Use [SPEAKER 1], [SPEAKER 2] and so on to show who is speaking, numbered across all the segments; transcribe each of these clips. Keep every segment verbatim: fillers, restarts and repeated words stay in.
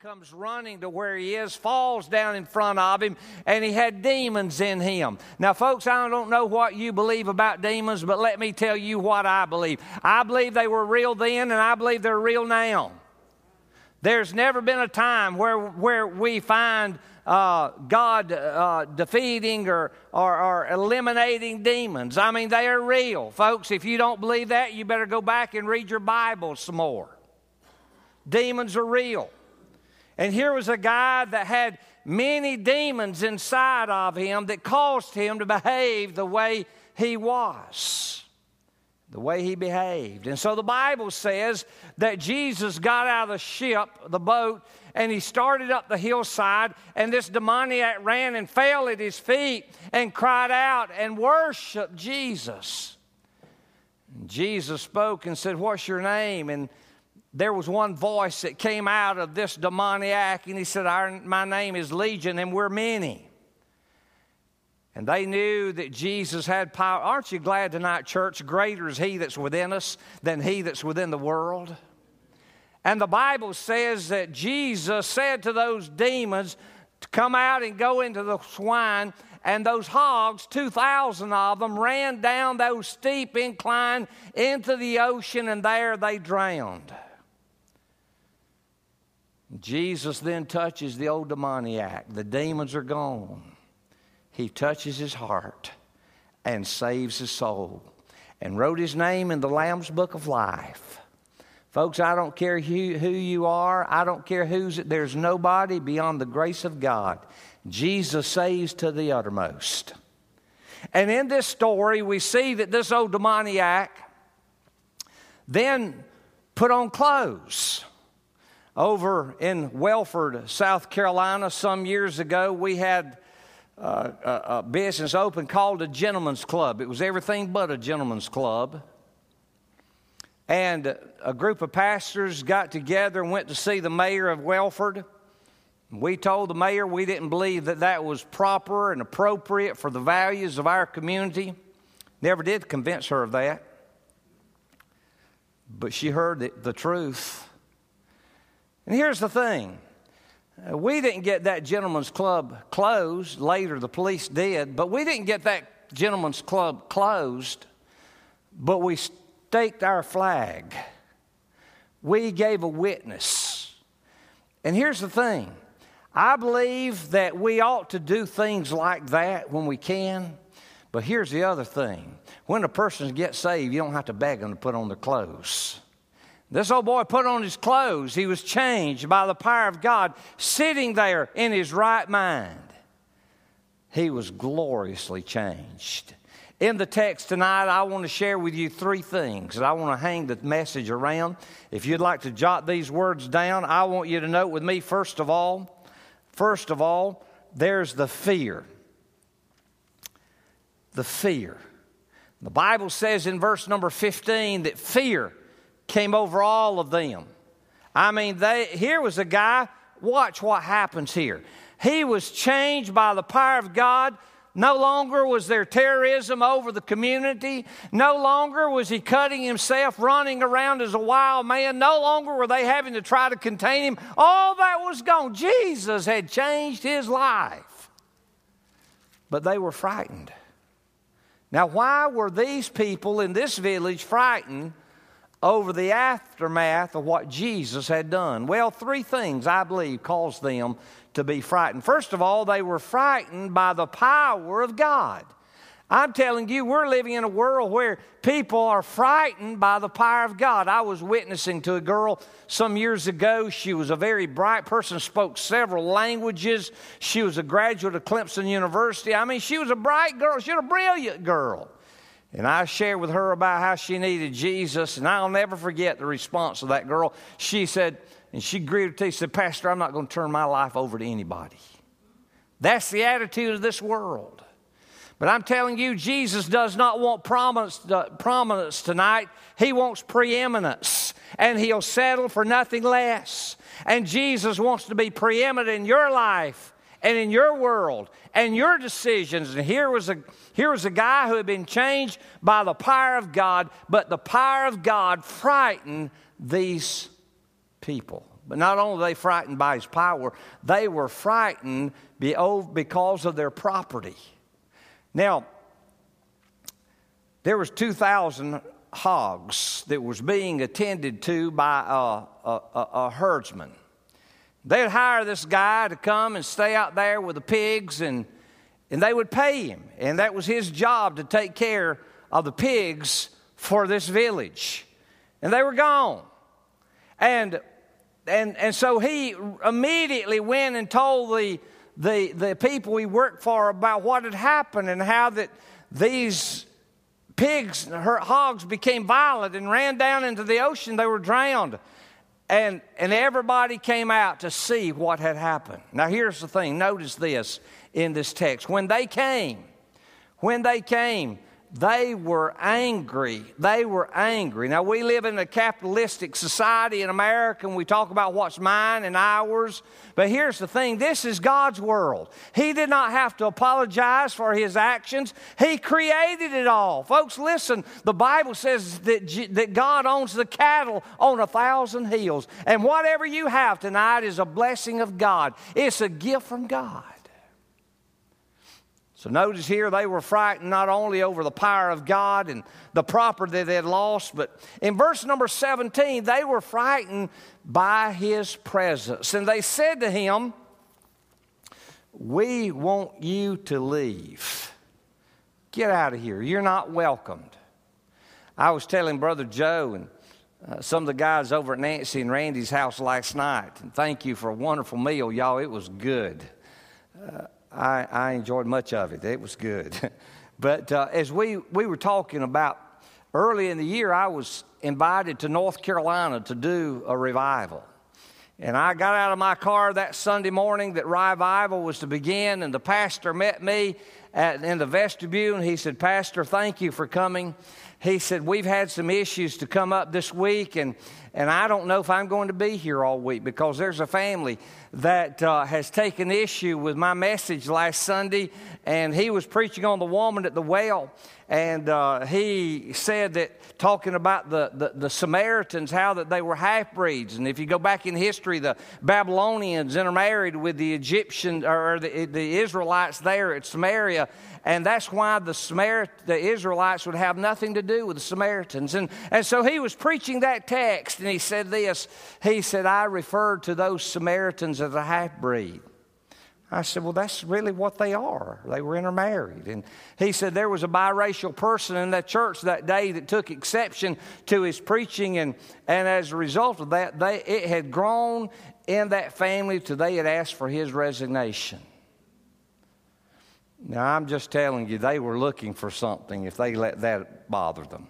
[SPEAKER 1] comes running to where he is, falls down in front of him, and he had demons in him. Now, folks, I don't know what you believe about demons, but let me tell you what I believe. I believe they were real then, and I believe they're real now. There's never been a time where, where we find uh, God uh, defeating or, or, or eliminating demons. I mean, they are real. Folks, if you don't believe that, you better go back and read your Bible some more. Demons are real. And here was a guy that had many demons inside of him that caused him to behave the way he was, the way he behaved. And so the Bible says that Jesus got out of the ship, the boat, and he started up the hillside, and this demoniac ran and fell at his feet and cried out and worshiped Jesus. And Jesus spoke and said, "What's your name?" And there was one voice that came out of this demoniac, and he said, Our, my name is Legion, and we're many. And they knew that Jesus had power. Aren't you glad tonight, church? Greater is he that's within us than he that's within the world. And the Bible says that Jesus said to those demons to come out and go into the swine, and those hogs, two thousand of them, ran down those steep incline into the ocean, and there they drowned. Jesus then touches the old demoniac. The demons are gone. He touches his heart and saves his soul and wrote his name in the Lamb's Book of Life. Folks, I don't care who, who you are. I don't care who's it. There's nobody beyond the grace of God. Jesus saves to the uttermost. And in this story, we see that this old demoniac then put on clothes. Over in Welford, South Carolina, some years ago, we had uh, a, a business open called a Gentleman's Club. It was everything but a gentleman's club. And a group of pastors got together and went to see the mayor of Welford. We told the mayor we didn't believe that that was proper and appropriate for the values of our community. Never did convince her of that. But she heard the, the truth. And here's the thing. Uh, we didn't get that gentleman's club closed. Later, the police did. But we didn't get that gentleman's club closed. But we staked our flag. We gave a witness. And here's the thing. I believe that we ought to do things like that when we can. But here's the other thing. When a person gets saved, you don't have to beg them to put on their clothes. This old boy put on his clothes. He was changed by the power of God, sitting there in his right mind. He was gloriously changed. In the text tonight, I want to share with you three things that I want to hang the message around. If you'd like to jot these words down, I want you to note with me, first of all, first of all, there's the fear. The fear. The Bible says in verse number fifteen that fear came over all of them. I mean, they, here was a guy, watch what happens here. He was changed by the power of God. No longer was there terrorism over the community. No longer was he cutting himself, running around as a wild man. No longer were they having to try to contain him. All that was gone. Jesus had changed his life. But they were frightened. Now, why were these people in this village frightened over the aftermath of what Jesus had done? Well, three things, I believe, caused them to be frightened. First of all, they were frightened by the power of God. I'm telling you, we're living in a world where people are frightened by the power of God. I was witnessing to a girl some years ago. She was a very bright person, spoke several languages. She was a graduate of Clemson University. I mean, she was a bright girl. She was a brilliant girl. And I shared with her about how she needed Jesus, and I'll never forget the response of that girl. She said, and she agreed with me, she said, "Pastor, I'm not going to turn my life over to anybody." That's the attitude of this world. But I'm telling you, Jesus does not want prominence, uh, prominence tonight. He wants preeminence, and he'll settle for nothing less. And Jesus wants to be preeminent in your life and in your world and your decisions. And here was a here was a guy who had been changed by the power of God, but the power of God frightened these people. But not only were they frightened by his power, they were frightened because of their property. Now, there was two thousand hogs that was being attended to by a, a, a, a herdsman. They'd hire this guy to come and stay out there with the pigs, and, and they would pay him. And that was his job, to take care of the pigs for this village. And they were gone. And and and so he immediately went and told the the the people he worked for about what had happened and how that these pigs, her hogs, became violent and ran down into the ocean. They were drowned. And and everybody came out to see what had happened. Now here's the thing. Notice this in this text. When they came, when they came, they were angry. They were angry. Now, we live in a capitalistic society in America, and we talk about what's mine and ours. But here's the thing. This is God's world. He did not have to apologize for his actions. He created it all. Folks, listen. The Bible says that, G- that God owns the cattle on a thousand hills. And whatever you have tonight is a blessing of God. It's a gift from God. So notice here they were frightened not only over the power of God and the property they had lost, but in verse number seventeen, they were frightened by his presence. And they said to him, "We want you to leave. Get out of here. You're not welcomed." I was telling Brother Joe and uh, some of the guys over at Nancy and Randy's house last night, and thank you for a wonderful meal, y'all. It was good. Uh, I, I enjoyed much of it. It was good. But uh, as we, we were talking about early in the year, I was invited to North Carolina to do a revival. And I got out of my car that Sunday morning that revival was to begin, and the pastor met me at, in the vestibule, and he said, "Pastor, thank you for coming." He said, "We've had some issues to come up this week, and, and I don't know if I'm going to be here all week because there's a family that uh, has taken issue with my message last Sunday." And he was preaching on the woman at the well. And uh, he said that, talking about the, the, the Samaritans, how that they were half-breeds. And if you go back in history, the Babylonians intermarried with the Egyptians or the, the Israelites there at Samaria. And that's why the Samar- the Israelites would have nothing to do with the Samaritans. And, and so he was preaching that text, and he said this. He said, "I referred to those Samaritans as a half-breed." I said, "Well, that's really what they are. They were intermarried." And he said there was a biracial person in that church that day that took exception to his preaching. And, and as a result of that, they, it had grown in that family till they had asked for his resignation. Now, I'm just telling you, they were looking for something if they let that bother them.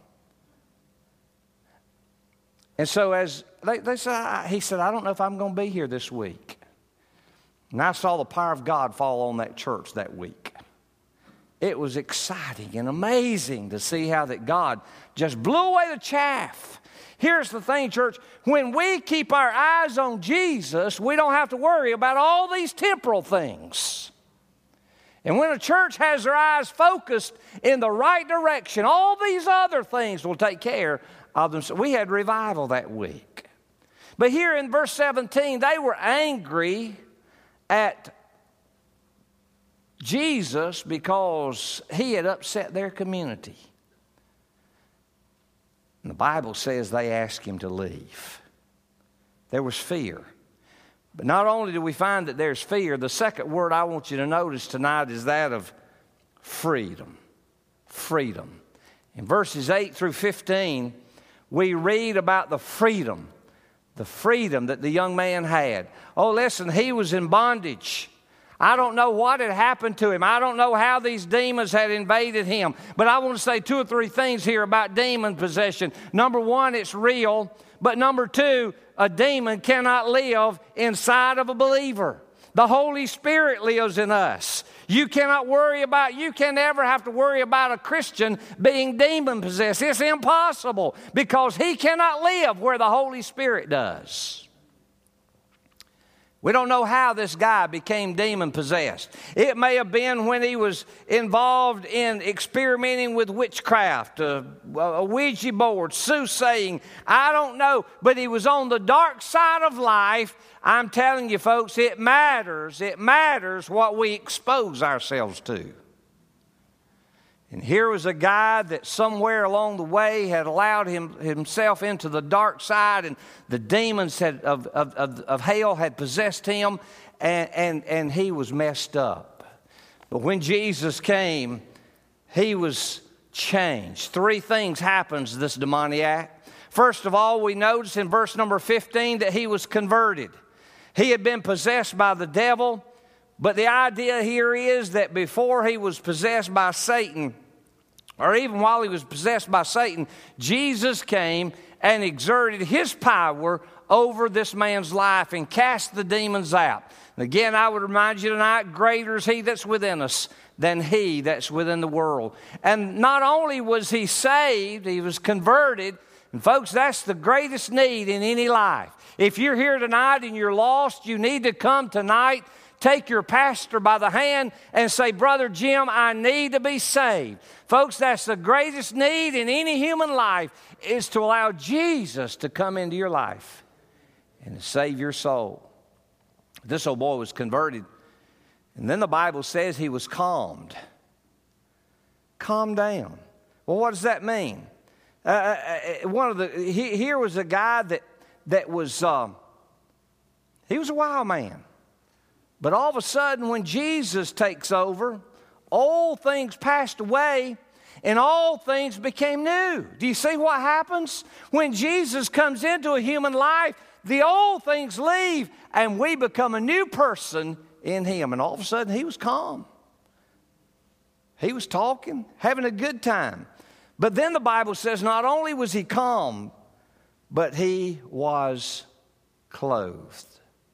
[SPEAKER 1] And so as they, they said, he said, "I don't know if I'm going to be here this week." And I saw the power of God fall on that church that week. It was exciting and amazing to see how that God just blew away the chaff. Here's the thing, church. When we keep our eyes on Jesus, we don't have to worry about all these temporal things. And when a church has their eyes focused in the right direction, all these other things will take care of them. We had revival that week. But here in verse seventeen, they were angry at Jesus because he had upset their community. And the Bible says they asked him to leave. There was fear. But not only do we find that there's fear, the second word I want you to notice tonight is that of freedom. Freedom. In verses eight through fifteen, we read about the freedom, the freedom that the young man had. Oh, listen, he was in bondage. I don't know what had happened to him. I don't know how these demons had invaded him. But I want to say two or three things here about demon possession. Number one, it's real. But number two, a demon cannot live inside of a believer. The Holy Spirit lives in us. You cannot worry about, you can never have to worry about a Christian being demon possessed. It's impossible because he cannot live where the Holy Spirit does. We don't know how this guy became demon-possessed. It may have been when he was involved in experimenting with witchcraft, a, a Ouija board, soothsaying. I don't know, but he was on the dark side of life. I'm telling you, folks, it matters. It matters what we expose ourselves to. And here was a guy that somewhere along the way had allowed him, himself into the dark side, and the demons had, of, of, of, of hell had possessed him, and, and, and he was messed up. But when Jesus came, he was changed. Three things happened to this demoniac. First of all, we notice in verse number fifteen that he was converted. He had been possessed by the devil, but the idea here is that before he was possessed by Satan, or even while he was possessed by Satan, Jesus came and exerted his power over this man's life and cast the demons out. And again, I would remind you tonight, greater is he that's within us than he that's within the world. And not only was he saved, he was converted. And folks, that's the greatest need in any life. If you're here tonight and you're lost, you need to come tonight. Take your pastor by the hand and say, Brother Jim, I need to be saved. Folks, that's the greatest need in any human life, is to allow Jesus to come into your life and to save your soul. This old boy was converted, and then the Bible says he was calmed. Calm down. Well, what does that mean? Uh, one of the he, here was a guy that that was uh, he was a wild man. But all of a sudden, when Jesus takes over, old things passed away and all things became new. Do you see what happens? When Jesus comes into a human life, the old things leave and we become a new person in him. And all of a sudden, he was calm. He was talking, having a good time. But then the Bible says not only was he calm, but he was clothed.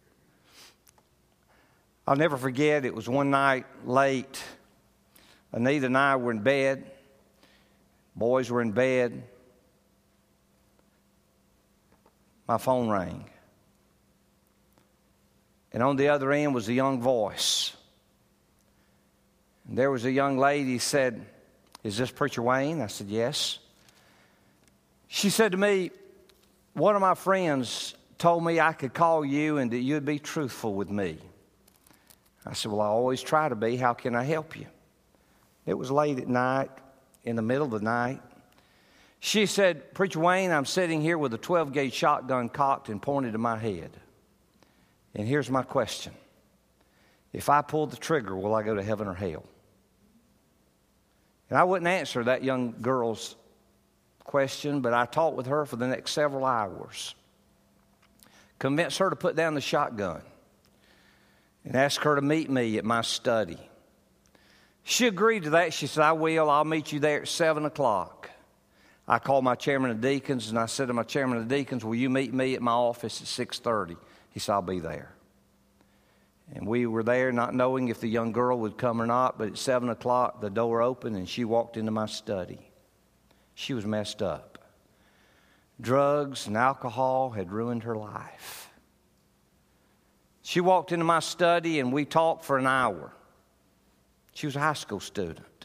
[SPEAKER 1] I'll never forget, it was one night late. Anita and I were in bed. Boys were in bed. My phone rang. And on the other end was a young voice. And there was a young lady said, "Is this Preacher Wayne?" I said, "Yes." She said to me, "One of my friends told me I could call you and that you'd be truthful with me." I said, "Well, I always try to be. How can I help you?" It was late at night, in the middle of the night. She said, "Preacher Wayne, I'm sitting here with a twelve gauge shotgun cocked and pointed to my head. And here's my question. If I pull the trigger, will I go to heaven or hell?" And I wouldn't answer that young girl's question, but I talked with her for the next several hours. Convinced her to put down the shotgun and asked her to meet me at my study. She agreed to that. She said, "I will. I'll meet you there at seven o'clock. I called my chairman of deacons, and I said to my chairman of deacons, "Will you meet me at my office at six thirty? He said, "I'll be there." And we were there not knowing if the young girl would come or not, but at seven o'clock the door opened and she walked into my study. She was messed up. Drugs and alcohol had ruined her life. She walked into my study and we talked for an hour. She was a high school student.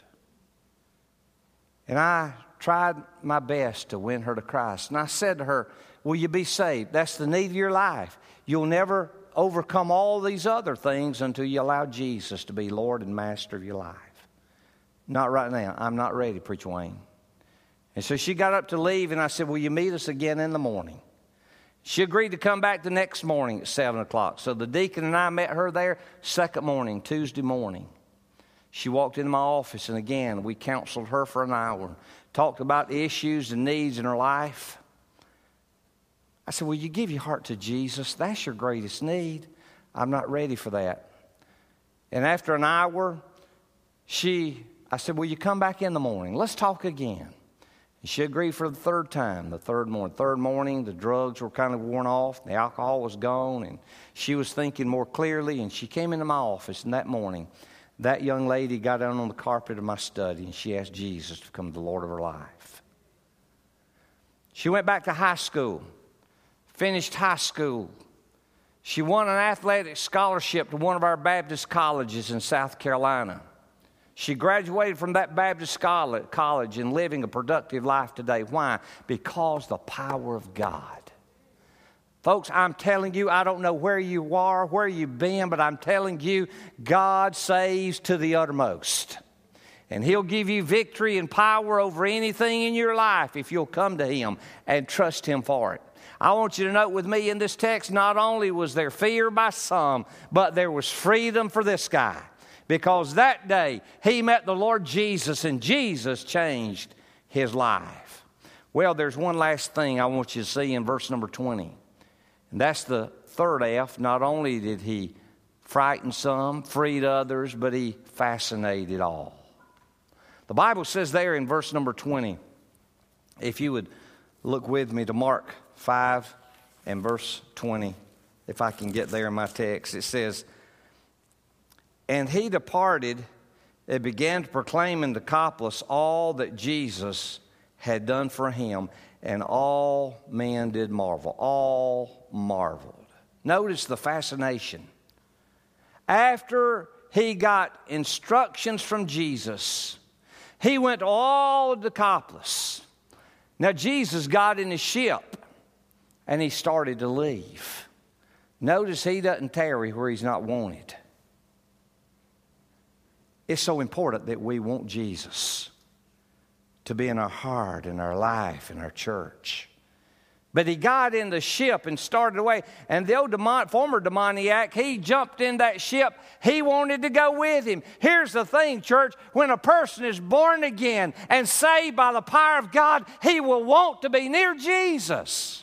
[SPEAKER 1] And I tried my best to win her to Christ. And I said to her, "Will you be saved? That's the need of your life. You'll never overcome all these other things until you allow Jesus to be Lord and Master of your life." "Not right now. I'm not ready, Preacher Wayne." And so she got up to leave, and I said, "Will you meet us again in the morning?" She agreed to come back the next morning at seven o'clock. So the deacon and I met her there second morning, Tuesday morning. She walked into my office, and again, we counseled her for an hour, talked about the issues and needs in her life. I said, "Will you give your heart to Jesus? That's your greatest need." "I'm not ready for that." And after an hour, she, I said, "Will you come back in the morning? Let's talk again." And she agreed for the third time, the third morning. Third morning, the drugs were kind of worn off. The alcohol was gone, and she was thinking more clearly. And she came into my office, and that morning, that young lady got down on the carpet of my study, and she asked Jesus to become the Lord of her life. She went back to high school, finished high school. She won an athletic scholarship to one of our Baptist colleges in South Carolina. She graduated from that Baptist college and living a productive life today. Why? Because the power of God. Folks, I'm telling you, I don't know where you are, where you've been, but I'm telling you, God saves to the uttermost. And He'll give you victory and power over anything in your life if you'll come to Him and trust Him for it. I want you to note with me in this text, not only was there fear by some, but there was freedom for this guy. Because that day, he met the Lord Jesus, and Jesus changed his life. Well, there's one last thing I want you to see in verse number twenty. And that's the third F. Not only did he frighten some, freed others, but he fascinated all. The Bible says there in verse number twenty, if you would look with me to Mark five and verse twenty, if I can get there in my text, it says, "And he departed and began to proclaim in Decapolis all that Jesus had done for him, and all men did marvel." All marveled. Notice the fascination. After he got instructions from Jesus, he went to all of Decapolis. Now, Jesus got in his ship, and he started to leave. Notice he doesn't tarry where he's not wanted. It's so important that we want Jesus to be in our heart, in our life, in our church. But he got in the ship and started away. And the old demon, former demoniac, he jumped in that ship. He wanted to go with him. Here's the thing, church. When a person is born again and saved by the power of God, he will want to be near Jesus.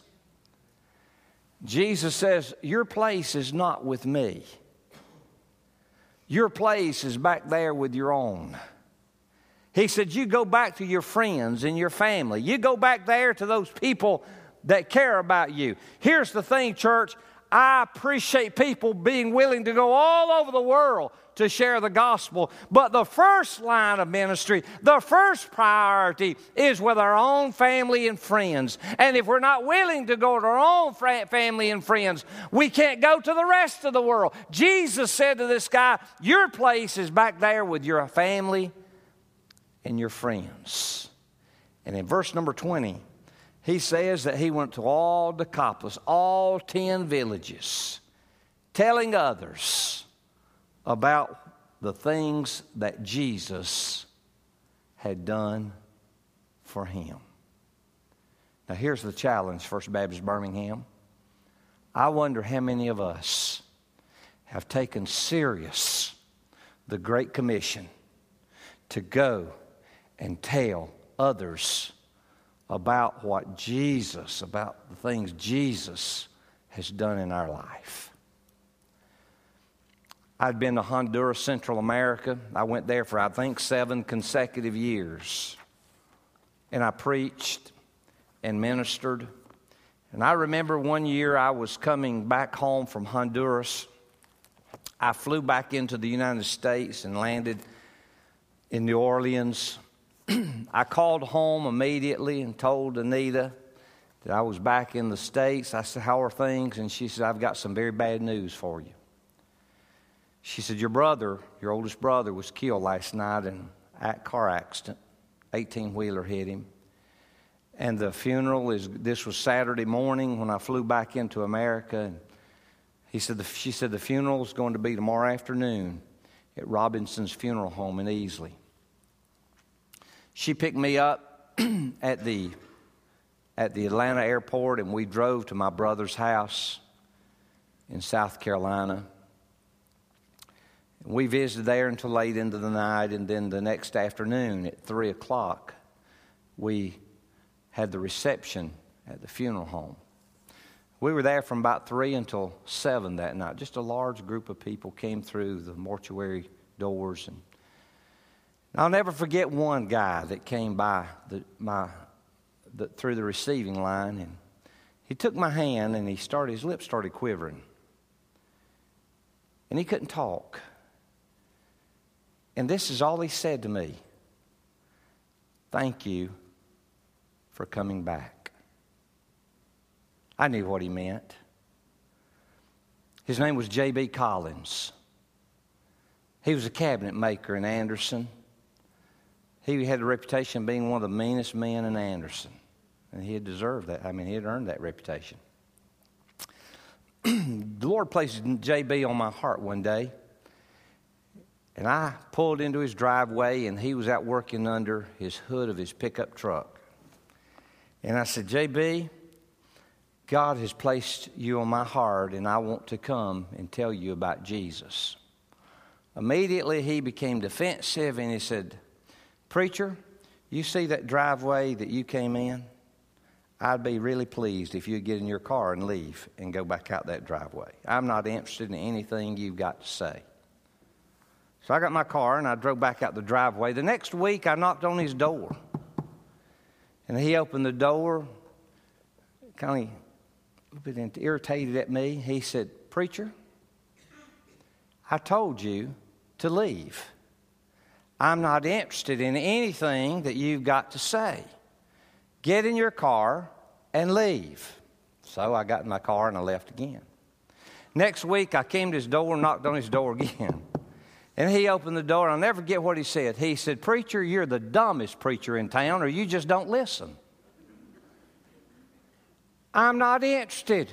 [SPEAKER 1] Jesus says, your place is not with me. Your place is back there with your own. He said, you go back to your friends and your family. You go back there to those people that care about you. Here's the thing, church. I appreciate people being willing to go all over the world to share the gospel. But the first line of ministry, the first priority is with our own family and friends. And if we're not willing to go to our own family and friends, we can't go to the rest of the world. Jesus said to this guy, your place is back there with your family and your friends. And in verse number twenty, he says that he went to all Decapolis, all ten villages, telling others about the things that Jesus had done for him. Now here's the challenge, First Baptist Birmingham. I wonder how many of us have taken serious the Great Commission to go and tell others about what Jesus, about the things Jesus has done in our life. I'd been to Honduras, Central America. I went there for, I think, seven consecutive years. And I preached and ministered. And I remember one year I was coming back home from Honduras. I flew back into the United States and landed in New Orleans. I called home immediately and told Anita that I was back in the States. I said, how are things? And she said, I've got some very bad news for you. She said, your brother, your oldest brother, was killed last night in a car accident. eighteen-wheeler hit him. And the funeral is, this was Saturday morning when I flew back into America. And he said, the, she said, the funeral is going to be tomorrow afternoon at Robinson's Funeral Home in Easley. She picked me up at the at the Atlanta airport, and we drove to my brother's house in South Carolina. We visited there until late into the night, and then the next afternoon at three o'clock, we had the reception at the funeral home. We were there from about three until seven that night. Just a large group of people came through the mortuary doors, and I'll never forget one guy that came by the, my, the, through the receiving line, and he took my hand, and he started, his lips started quivering. And he couldn't talk. And this is all he said to me. Thank you for coming back. I knew what he meant. His name was J B Collins. He was a cabinet maker in Anderson. He had a reputation of being one of the meanest men in Anderson. And he had deserved that. I mean, he had earned that reputation. The Lord placed J B on my heart one day. And I pulled into his driveway, and he was out working under his hood of his pickup truck. And I said, J B, God has placed you on my heart, and I want to come and tell you about Jesus. Immediately, he became defensive, and he said, Preacher, you see that driveway that you came in? I'd be really pleased if you'd get in your car and leave and go back out that driveway. I'm not interested in anything you've got to say. So I got my car, and I drove back out the driveway. The next week, I knocked on his door. And he opened the door, kind of a bit irritated at me. He said, Preacher, I told you to leave. I'm not interested in anything that you've got to say. Get in your car and leave. So I got in my car and I left again. Next week, I came to his door and knocked on his door again. And he opened the door, and I'll never forget what he said. He said, Preacher, you're the dumbest preacher in town, or you just don't listen. I'm not interested.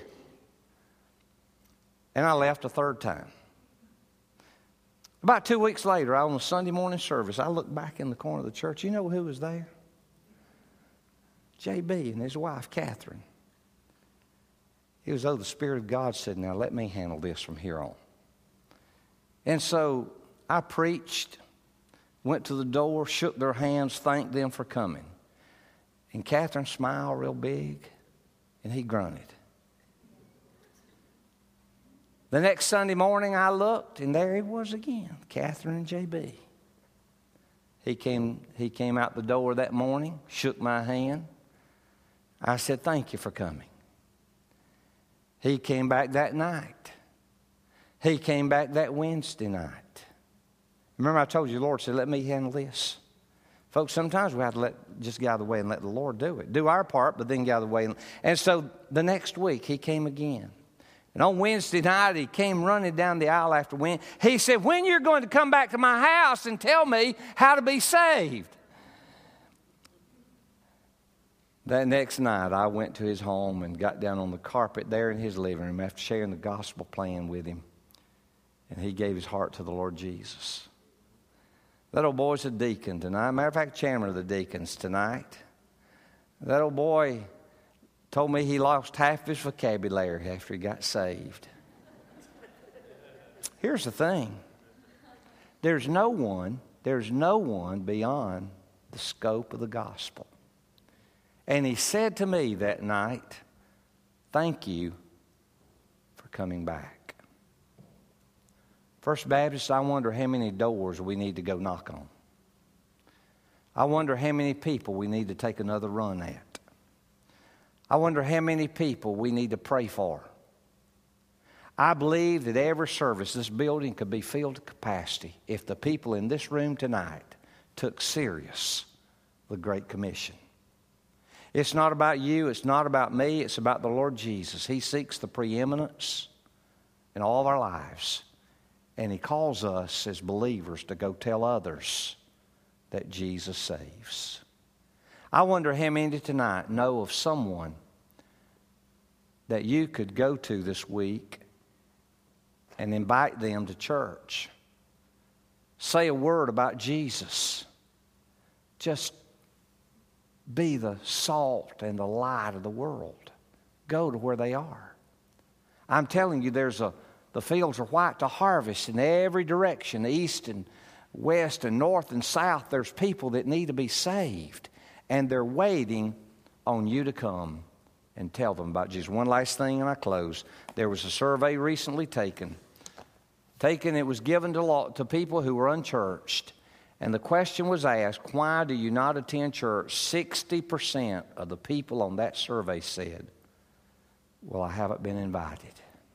[SPEAKER 1] And I left a third time. About two weeks later, on a Sunday morning service, I looked back in the corner of the church. You know who was there? J B and his wife, Catherine. It was though the Spirit of God said, now let me handle this from here on. And so I preached, went to the door, shook their hands, thanked them for coming. And Catherine smiled real big, and he grunted. The next Sunday morning I looked, and there he was again, Catherine and J B. He came, he came out the door that morning, shook my hand. I said, thank you for coming. He came back that night. He came back that Wednesday night. Remember I told you the Lord said, let me handle this. Folks, sometimes we have to let, just get out of the way and let the Lord do it. Do our part, but then get out of the way. And so the next week he came again. And on Wednesday night, he came running down the aisle after when he said, when you're going to come back to my house and tell me how to be saved? That next night, I went to his home and got down on the carpet there in his living room after sharing the gospel plan with him. And he gave his heart to the Lord Jesus. That old boy's a deacon tonight. Matter of fact, chairman of the deacons tonight. That old boy told me he lost half his vocabulary after he got saved. Here's the thing. There's no one, there's no one beyond the scope of the gospel. And he said to me that night, thank you for coming back. First Baptist, I wonder how many doors we need to go knock on. I wonder how many people we need to take another run at. I wonder how many people we need to pray for. I believe that every service, this building could be filled to capacity if the people in this room tonight took serious the Great Commission. It's not about you, it's not about me, it's about the Lord Jesus. He seeks the preeminence in all of our lives. And He calls us as believers to go tell others that Jesus saves. I wonder how many tonight know of someone that you could go to this week and invite them to church. Say a word about Jesus. Just be the salt and the light of the world. Go to where they are. I'm telling you, there's a the fields are white to harvest in every direction, east and west and north and south. There's people that need to be saved, and they're waiting on you to come and tell them about Jesus. One last thing, and I close. There was a survey recently taken. Taken, it was given to, law, to people who were unchurched. And the question was asked, why do you not attend church? sixty percent of the people on that survey said, well, I haven't been invited.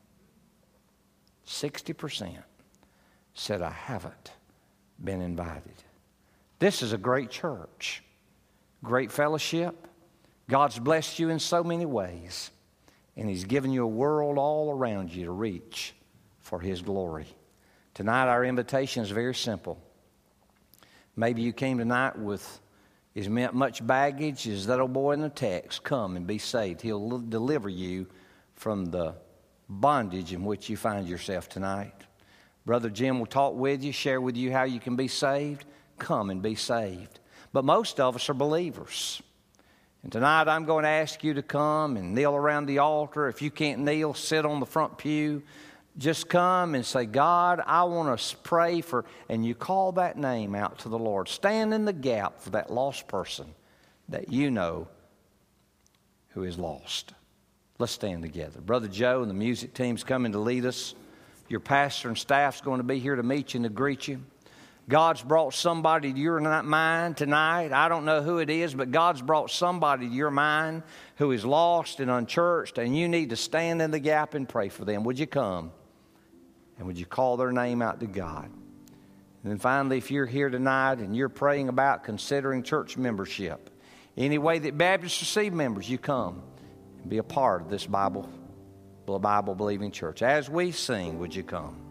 [SPEAKER 1] sixty percent said, I haven't been invited. This is a great church, great fellowship. God's blessed you in so many ways, and He's given you a world all around you to reach for His glory. Tonight our invitation is very simple. Maybe you came tonight with as much baggage as that old boy in the text. Come and be saved. He'll deliver you from the bondage in which you find yourself tonight. Brother Jim will talk with you, share with you how you can be saved. Come and be saved. But most of us are believers. And tonight I'm going to ask you to come and kneel around the altar. If you can't kneel, sit on the front pew. Just come and say, God, I want to pray for, and you call that name out to the Lord. Stand in the gap for that lost person that you know who is lost. Let's stand together. Brother Joe and the music team's coming to lead us. Your pastor and staff's going to be here to meet you and to greet you. God's brought somebody to your mind tonight. I don't know who it is, but God's brought somebody to your mind who is lost and unchurched, and you need to stand in the gap and pray for them. Would you come? And would you call their name out to God? And then finally, if you're here tonight and you're praying about considering church membership, any way that Baptists receive members, you come and be a part of this Bible, Bible-believing church. As we sing, would you come?